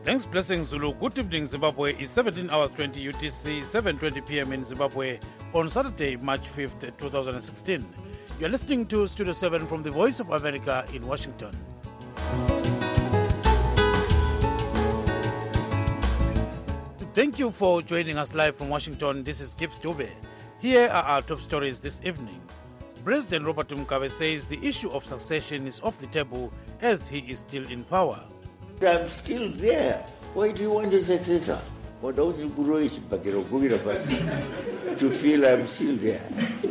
Thanks, Blessing Zulu. Good evening, Zimbabwe. It's 17 hours 20 UTC, 7:20 p.m. in Zimbabwe on Saturday, March 5th, 2016. You're listening to Studio 7 from the Voice of America in Washington. Thank you for joining us live from Washington. This is Gibbs Dube. Here are our top stories this evening. President Robert Mugabe says the issue of succession is off the table as he is still in power. I'm still there. Why do you want a successor? To feel I'm still there.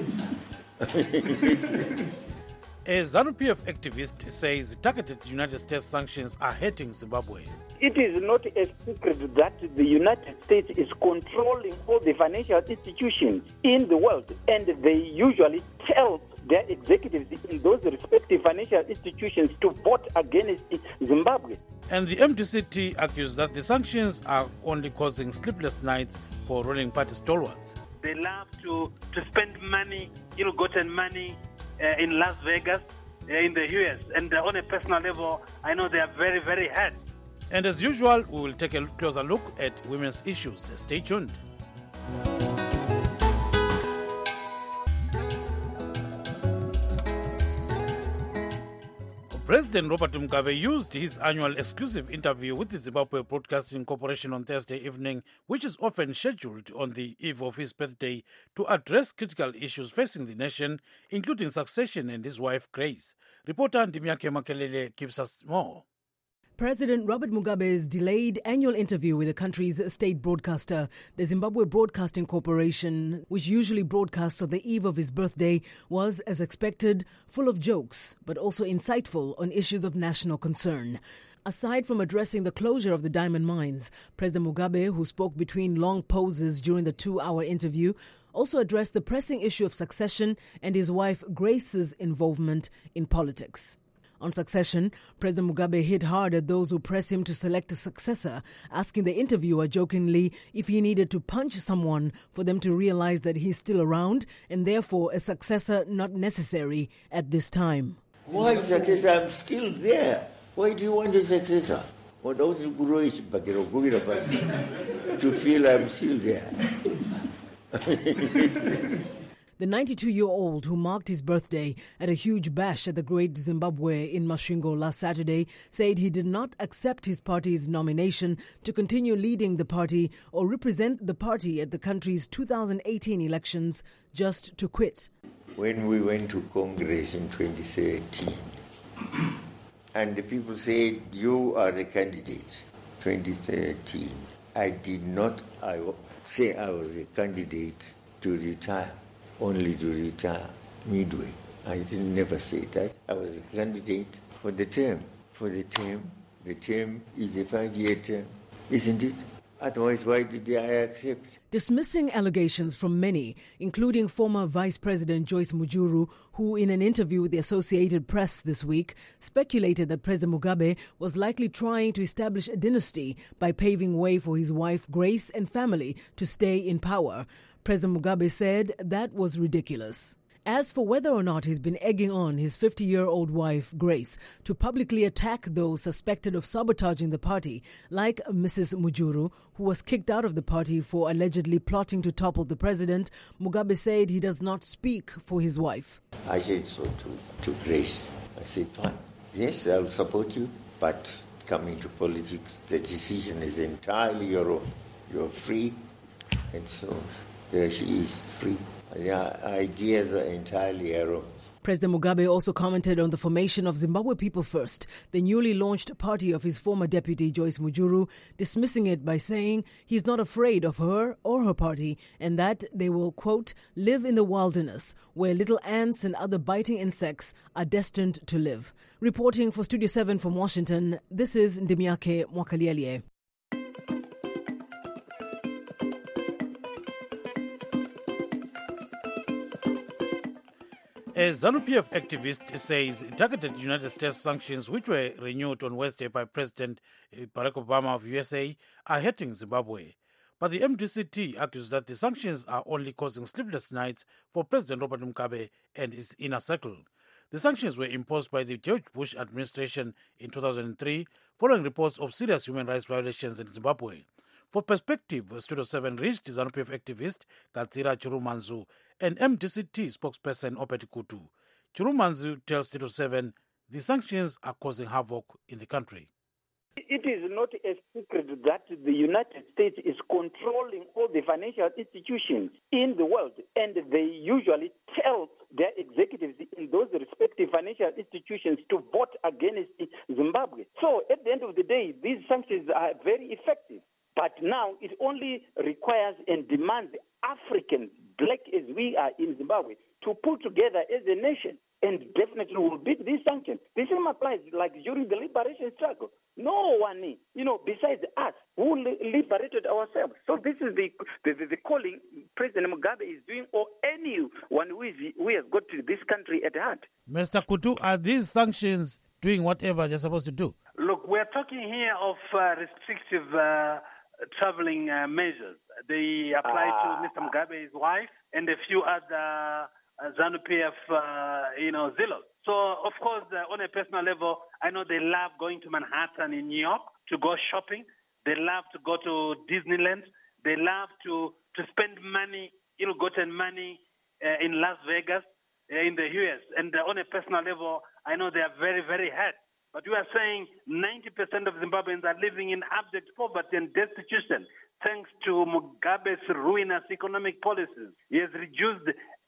A ZANU-PF activist says targeted United States sanctions are hurting Zimbabwe. It is not a secret that the United States is controlling all the financial institutions in the world, and they usually tell their executives in those respective financial institutions to vote against Zimbabwe. And the MDCT argues that the sanctions are only causing sleepless nights for ruling party stalwarts. They love to spend money, ill-gotten money in Las Vegas, in the US. And on a personal level, I know they are very, very hurt. And as usual, we will take a closer look at women's issues. Stay tuned. President Robert Mugabe used his annual exclusive interview with the Zimbabwe Broadcasting Corporation on Thursday evening, which is often scheduled on the eve of his birthday, to address critical issues facing the nation, including succession and his wife Grace. Reporter Ndimiake Makelele gives us more. President Robert Mugabe's delayed annual interview with the country's state broadcaster, the Zimbabwe Broadcasting Corporation, which usually broadcasts on the eve of his birthday, was, as expected, full of jokes, but also insightful on issues of national concern. Aside from addressing the closure of the diamond mines, President Mugabe, who spoke between long pauses during the 2-hour interview, also addressed the pressing issue of succession and his wife Grace's involvement in politics. On succession, President Mugabe hit hard at those who press him to select a successor, asking the interviewer jokingly if he needed to punch someone for them to realize that he's still around and therefore a successor not necessary at this time. Why successor? I'm still there. Why do you want a successor? To feel I'm still there. The 92-year-old who marked his birthday at a huge bash at the Great Zimbabwe in Masvingo last Saturday said he did not accept his party's nomination to continue leading the party or represent the party at the country's 2018 elections, just to quit. When we went to Congress in 2013, and the people said, you are the candidate, 2013, I did not say I was a candidate to retire. Only to retire midway. I didn't never say that. I was a candidate for the term. The term is a 5-year term, isn't it? Otherwise, why did I accept? Dismissing allegations from many, including former Vice President Joyce Mujuru, who in an interview with the Associated Press this week speculated that President Mugabe was likely trying to establish a dynasty by paving way for his wife Grace and family to stay in power. President Mugabe said that was ridiculous. As for whether or not he's been egging on his 50-year-old wife, Grace, to publicly attack those suspected of sabotaging the party, like Mrs. Mujuru, who was kicked out of the party for allegedly plotting to topple the president, Mugabe said he does not speak for his wife. I said so to Grace. I said, fine, yes, I'll support you, but coming to politics, the decision is entirely your own. You're free, and so there she is, free. The ideas are entirely her own. President Mugabe also commented on the formation of Zimbabwe People First, the newly launched party of his former deputy Joyce Mujuru, dismissing it by saying he's not afraid of her or her party and that they will, quote, live in the wilderness where little ants and other biting insects are destined to live. Reporting for Studio 7 from Washington, this is Ndimiake Mwakaliele. A ZANU-PF activist says targeted United States sanctions, which were renewed on Wednesday by President Barack Obama of USA, are hurting Zimbabwe. But the MDCT argues that the sanctions are only causing sleepless nights for President Robert Mugabe and his inner circle. The sanctions were imposed by the George Bush administration in 2003 following reports of serious human rights violations in Zimbabwe. For perspective, Studio 7 reached ZANU-PF activist Katsira Chirumanzu and MDCT spokesperson Opet Kutu. Chirumanzu tells Studio 7 the sanctions are causing havoc in the country. It is not a secret that the United States is controlling all the financial institutions in the world, and they usually tell their executives in those respective financial institutions to vote against Zimbabwe. So at the end of the day, these sanctions are very effective. But now it only requires and demands Africans, black as we are in Zimbabwe, to pull together as a nation, and definitely will beat these sanctions. The same applies like during the liberation struggle. No one, besides us, who liberated ourselves. So this is the calling President Mugabe is doing, or anyone who has got to this country at heart. Mr. Kutu, are these sanctions doing whatever they're supposed to do? Look, we're talking here of restrictive traveling measures. They apply to Mr. Mugabe's wife and a few other ZANU-PF, zealots. So, of course, on a personal level, I know they love going to Manhattan in New York to go shopping. They love to go to Disneyland. They love to spend money, ill-gotten money in Las Vegas, in the U.S. And on a personal level, I know they are very, very hurt. But we are saying 90% of Zimbabweans are living in abject poverty and destitution thanks to Mugabe's ruinous economic policies. He has reduced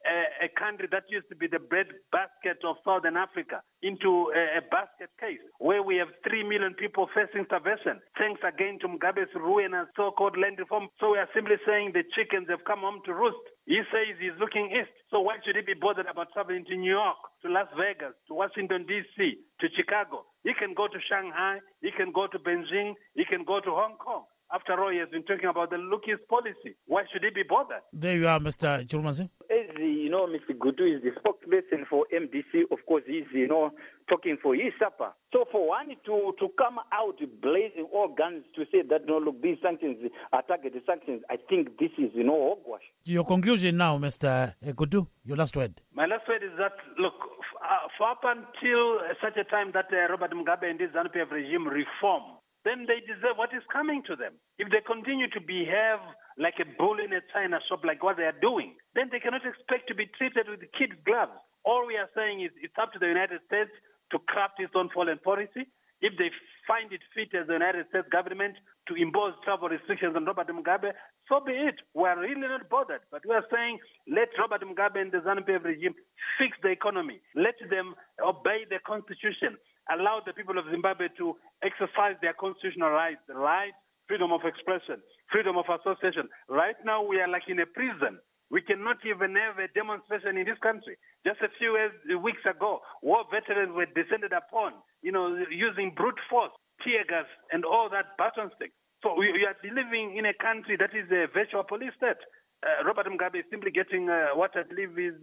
a country that used to be the breadbasket of Southern Africa into a basket case where we have 3 million people facing starvation, thanks again to Mugabe's ruinous so-called land reform. So we are simply saying the chickens have come home to roost. He says he's looking east. So why should he be bothered about traveling to New York, to Las Vegas, to Washington, D.C., to Chicago? He can go to Shanghai, he can go to Beijing, he can go to Hong Kong. After all, he has been talking about the look-east policy. Why should he be bothered? There you are, Mr. Chirumanzu. As Mr. Gutu is the spokesperson for MDC, of course, he's, talking for his supper. So for one to come out blazing all guns to say that, no, look, these sanctions are targeted sanctions, I think this is, hogwash. Your conclusion now, Mr. Gutu, your last word. My last word is that, look, for up until such a time that Robert Mugabe and his ZANU-PF regime reform, then they deserve what is coming to them. If they continue to behave like a bull in a china shop, like what they are doing, then they cannot expect to be treated with kid gloves. All we are saying is it's up to the United States to craft its own foreign policy. If they find it fit as the United States government to impose travel restrictions on Robert Mugabe, so be it. We are really not bothered. But we are saying let Robert Mugabe and the ZANU-PF regime fix the economy. Let them obey the constitution. Allow the people of Zimbabwe to exercise their constitutional rights, the right, freedom of expression, freedom of association. Right now, we are like in a prison. We cannot even have a demonstration in this country. Just a few weeks ago, war veterans were descended upon, using brute force, tear gas, and all that baton stick. So we are living in a country that is a virtual police state. Robert Mugabe is simply getting what I believe is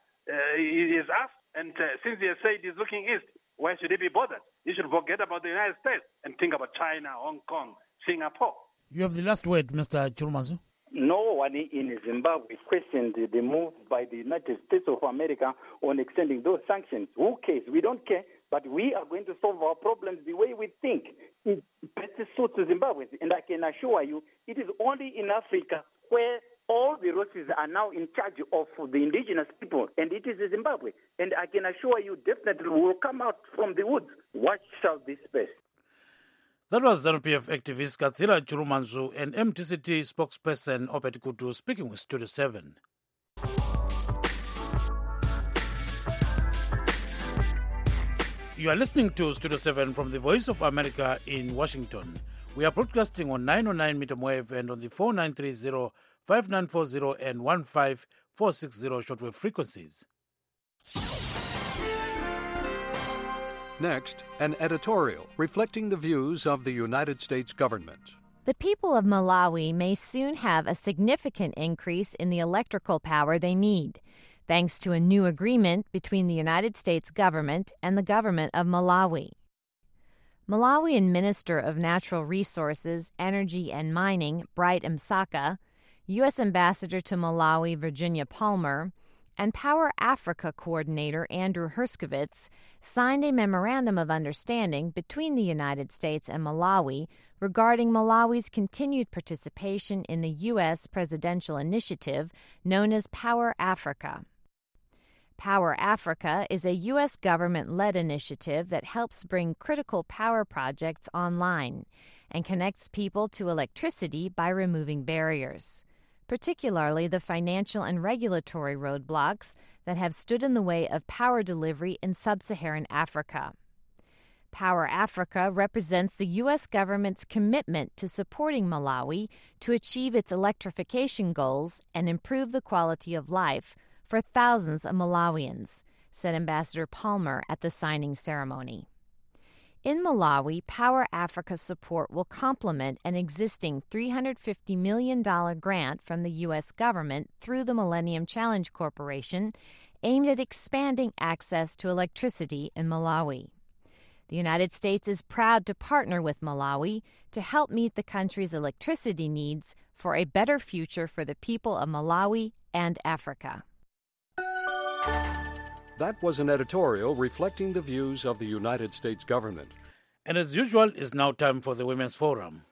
asked. And since he has said he's looking east, why should he be bothered? He should forget about the United States and think about China, Hong Kong, Singapore. You have the last word, Mr. Chirumanzu. No one in Zimbabwe questioned the move by the United States of America on extending those sanctions. Who cares? We don't care, but we are going to solve our problems the way we think. It better suits Zimbabwe. And I can assure you, it is only in Africa where all the Rossis are now in charge of the indigenous people, and it is Zimbabwe. And I can assure you, definitely will come out from the woods. Watch out this space. That was ZANU-PF activist Katsira Chirumanzu and MDCT spokesperson Opet Kutu speaking with Studio 7. You are listening to Studio 7 from the Voice of America in Washington. We are broadcasting on 909 meter wave and on the 4930, 5940 and 15460 shortwave frequencies. Next, an editorial reflecting the views of the United States government. The people of Malawi may soon have a significant increase in the electrical power they need, thanks to a new agreement between the United States government and the government of Malawi. Malawian Minister of Natural Resources, Energy and Mining, Bright Msaka, U.S. Ambassador to Malawi, Virginia Palmer, and Power Africa coordinator Andrew Herskovits signed a memorandum of understanding between the United States and Malawi regarding Malawi's continued participation in the U.S. presidential initiative known as Power Africa. Power Africa is a U.S. government-led initiative that helps bring critical power projects online and connects people to electricity by removing barriers, particularly the financial and regulatory roadblocks that have stood in the way of power delivery in sub-Saharan Africa. Power Africa represents the U.S. government's commitment to supporting Malawi to achieve its electrification goals and improve the quality of life for thousands of Malawians, said Ambassador Palmer at the signing ceremony. In Malawi, Power Africa support will complement an existing $350 million grant from the U.S. government through the Millennium Challenge Corporation aimed at expanding access to electricity in Malawi. The United States is proud to partner with Malawi to help meet the country's electricity needs for a better future for the people of Malawi and Africa. That was an editorial reflecting the views of the United States government. And as usual, it's now time for the Women's Forum.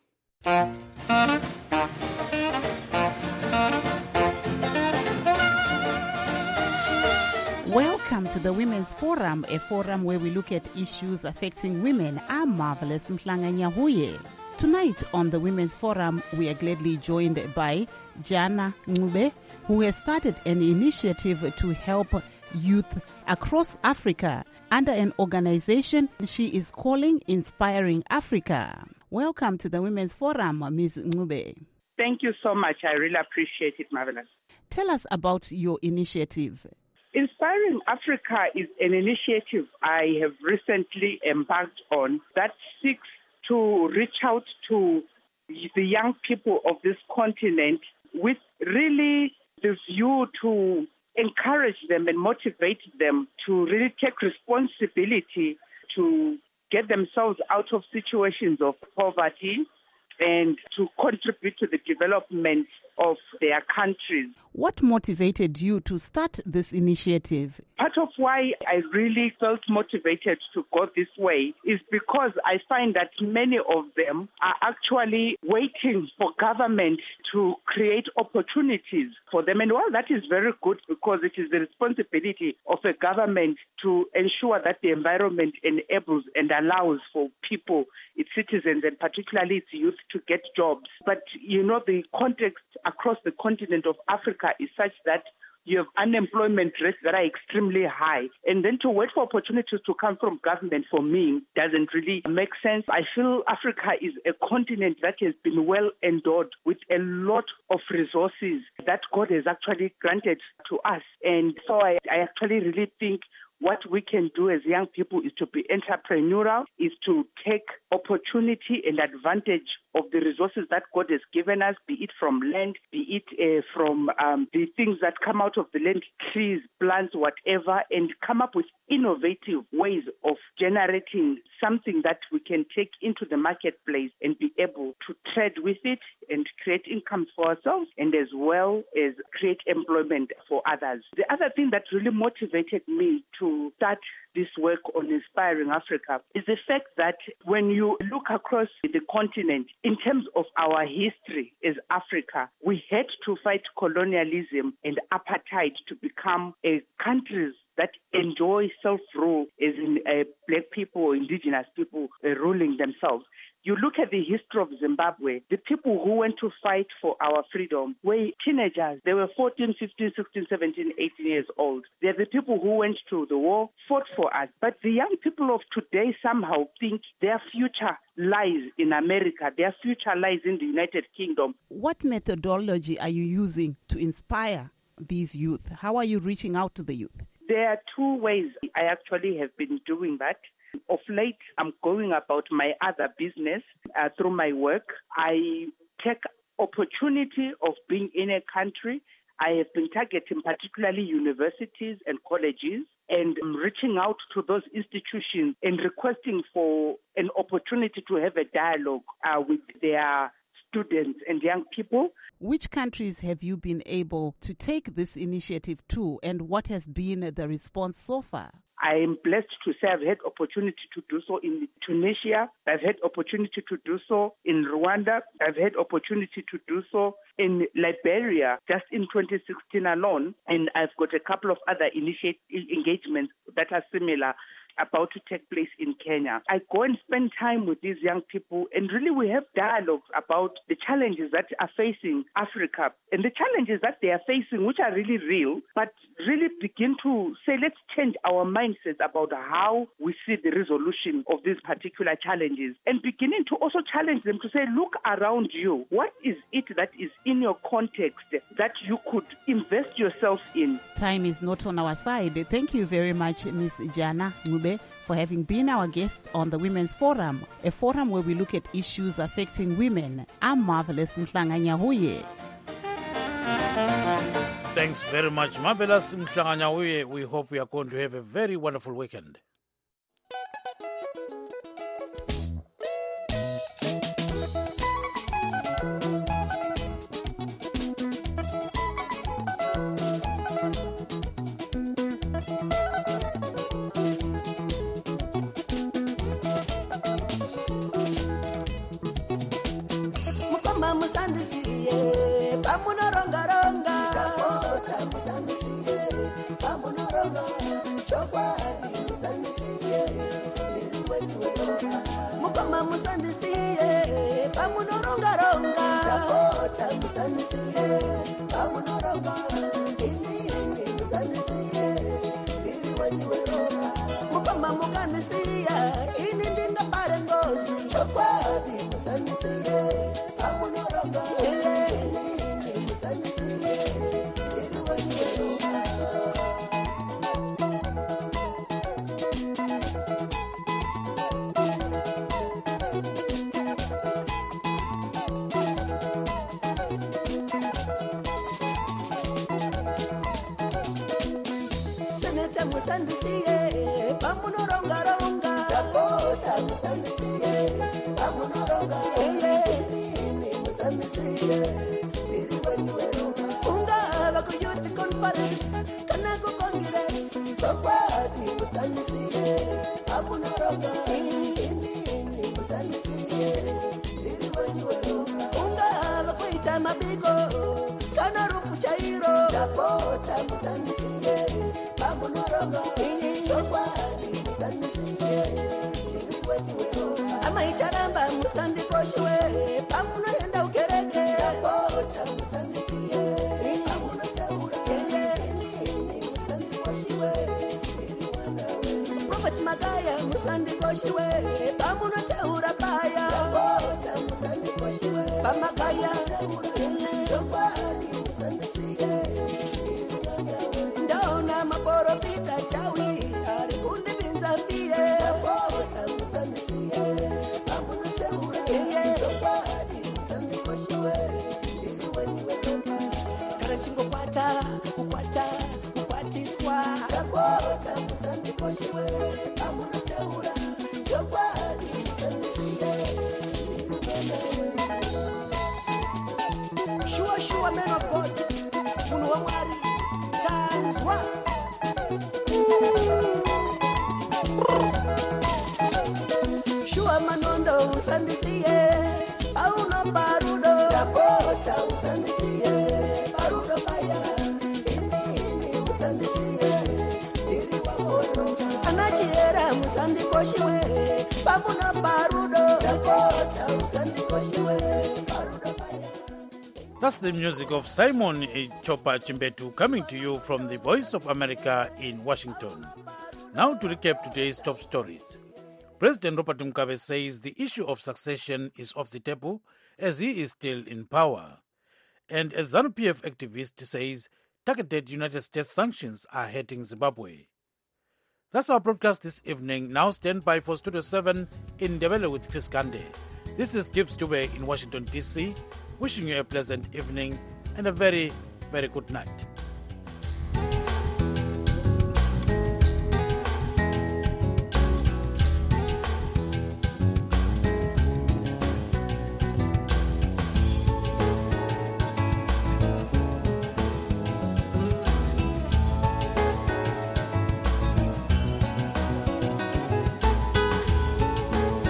Welcome to the Women's Forum, a forum where we look at issues affecting women. I'm Marvelous Mhlanga Nyahuye. Tonight on the Women's Forum, we are gladly joined by Jana Ncube, who has started an initiative to help youth across Africa under an organization she is calling Inspiring Africa. Welcome to the Women's Forum, Ms. Ncube. Thank you so much. I really appreciate it, Marvelous. Tell us about your initiative. Inspiring Africa is an initiative I have recently embarked on that seeks to reach out to the young people of this continent with really the view to encourage them and motivate them to really take responsibility to get themselves out of situations of poverty and to contribute to the development of their countries. What motivated you to start this initiative? Part of why I really felt motivated to go this way is because I find that many of them are actually waiting for government to create opportunities for them. And while that is very good because it is the responsibility of a government to ensure that the environment enables and allows for people, its citizens, and particularly its youth to get jobs. But, the context across the continent of Africa is such that you have unemployment rates that are extremely high. And then to wait for opportunities to come from government, for me, doesn't really make sense. I feel Africa is a continent that has been well endowed with a lot of resources that God has actually granted to us. And so I actually really think what we can do as young people is to be entrepreneurial, is to take opportunity and advantage of the resources that God has given us, be it from land, be it from the things that come out of the land, trees, plants, whatever, and come up with innovative ways of generating something that we can take into the marketplace and be able to trade with it and create incomes for ourselves and as well as create employment for others. The other thing that really motivated me to start this work on Inspiring Africa is the fact that when you look across the continent, in terms of our history as Africa, we had to fight colonialism and apartheid to become a countries that enjoy self-rule, as in black people or indigenous people ruling themselves. You look at the history of Zimbabwe, the people who went to fight for our freedom were teenagers. They were 14, 15, 16, 17, 18 years old. They're the people who went to the war, fought for us. But the young people of today somehow think their future lies in America. Their future lies in the United Kingdom. What methodology are you using to inspire these youth? How are you reaching out to the youth? There are two ways I actually have been doing that. Of late, I'm going about my other business through my work. I take opportunity of being in a country. I have been targeting particularly universities and colleges and reaching out to those institutions and requesting for an opportunity to have a dialogue with their students and young people. Which countries have you been able to take this initiative to, and what has been the response so far? I am blessed to say I've had opportunity to do so in Tunisia. I've had opportunity to do so in Rwanda. I've had opportunity to do so in Liberia just in 2016 alone. And I've got a couple of other engagements that are similar about to take place in Kenya. I go and spend time with these young people, and really we have dialogues about the challenges that are facing Africa and the challenges that they are facing, which are really real, but really begin to say, let's change our mindsets about how we see the resolution of these particular challenges, and beginning to also challenge them to say, look around you. What is it that is in your context that you could invest yourself in? Time is not on our side. Thank you very much, Ms. Jana Ncube, for having been our guest on the Women's Forum, a forum where we look at issues affecting women. I'm Marvelous Mhlanga-Nyahuye. Thanks very much, Marvelous Mhlanga-Nyahuye. We hope we are going to have a very wonderful weekend. Sure, men of God, times one. Sure, manondo usandisiye, auno barudo, tapota usandisiye, barudo baya, ini usandisiye, tiri wakono, anachiera musandikoshiwe, pamuno barudo, tapota usandikoshiwe, barudo baya. That's the music of Simon Chopa Chimbetu coming to you from the Voice of America in Washington. Now to recap today's top stories. President Robert Mugabe says the issue of succession is off the table as he is still in power. And a ZANU-PF activist says targeted United States sanctions are hurting Zimbabwe. That's our broadcast this evening. Now stand by for Studio 7 in Ndebele with Chris Gande. This is Gibbs Dube in Washington, D.C., wishing you a pleasant evening and a very, very good night.